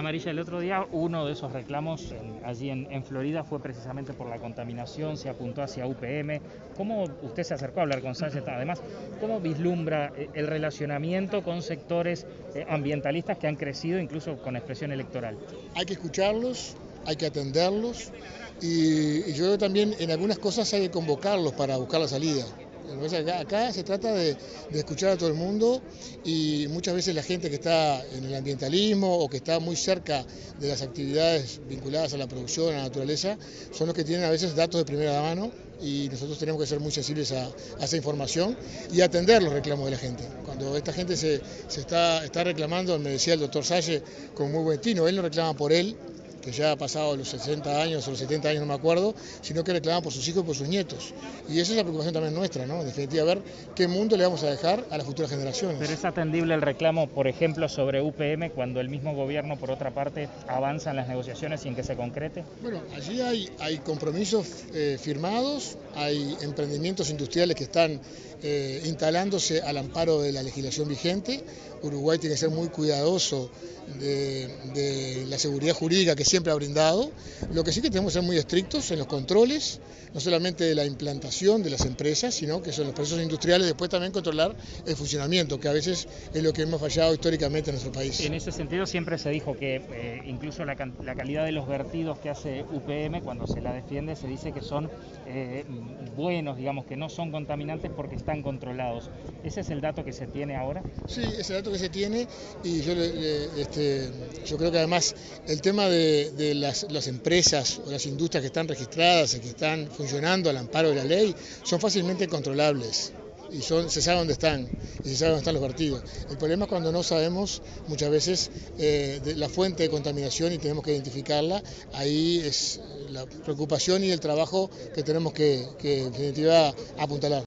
Amarilla, el otro día uno de esos reclamos allí en Florida fue precisamente por la contaminación, se apuntó hacia UPM. ¿Cómo usted se acercó a hablar con Sánchez? Además, ¿cómo vislumbra el relacionamiento con sectores ambientalistas que han crecido incluso con expresión electoral? Hay que escucharlos, hay que atenderlos y yo creo que también en algunas cosas hay que convocarlos para buscar la salida. Acá se trata de escuchar a todo el mundo y muchas veces la gente que está en el ambientalismo o que está muy cerca de las actividades vinculadas a la producción, a la naturaleza, son los que tienen a veces datos de primera mano y nosotros tenemos que ser muy sensibles a esa información y atender los reclamos de la gente. Cuando esta gente se está reclamando, me decía el doctor Salle con muy buen tino, él no reclama por él, que ya ha pasado los 60 años o los 70 años, no me acuerdo, sino que reclama por sus hijos y por sus nietos. Y esa es la preocupación también nuestra, ¿no? En definitiva, ver qué mundo le vamos a dejar a las futuras generaciones. Pero es atendible el reclamo, por ejemplo, sobre UPM cuando el mismo gobierno, por otra parte, avanza en las negociaciones sin que se concrete. Bueno, allí hay compromisos firmados, hay emprendimientos industriales que están instalándose al amparo de la legislación vigente. Uruguay tiene que ser muy cuidadoso de la seguridad jurídica que siempre ha brindado. Lo que sí que tenemos que ser muy estrictos en los controles, no solamente de la implantación de las empresas, sino que son los procesos industriales, después también controlar el funcionamiento, que a veces es lo que hemos fallado históricamente en nuestro país. En ese sentido siempre se dijo que incluso la calidad de los vertidos que hace UPM, cuando se la defiende, se dice que son buenos, digamos, que no son contaminantes porque están controlados. ¿Ese es el dato que se tiene ahora? Sí, ese es el dato que se tiene y yo creo que además el tema de las empresas o las industrias que están registradas y que están funcionando al amparo de la ley son fácilmente controlables. Y se sabe dónde están, y se sabe dónde están los vertidos. El problema es cuando no sabemos muchas veces de la fuente de contaminación y tenemos que identificarla. Ahí es la preocupación y el trabajo que tenemos que en definitiva apuntalar.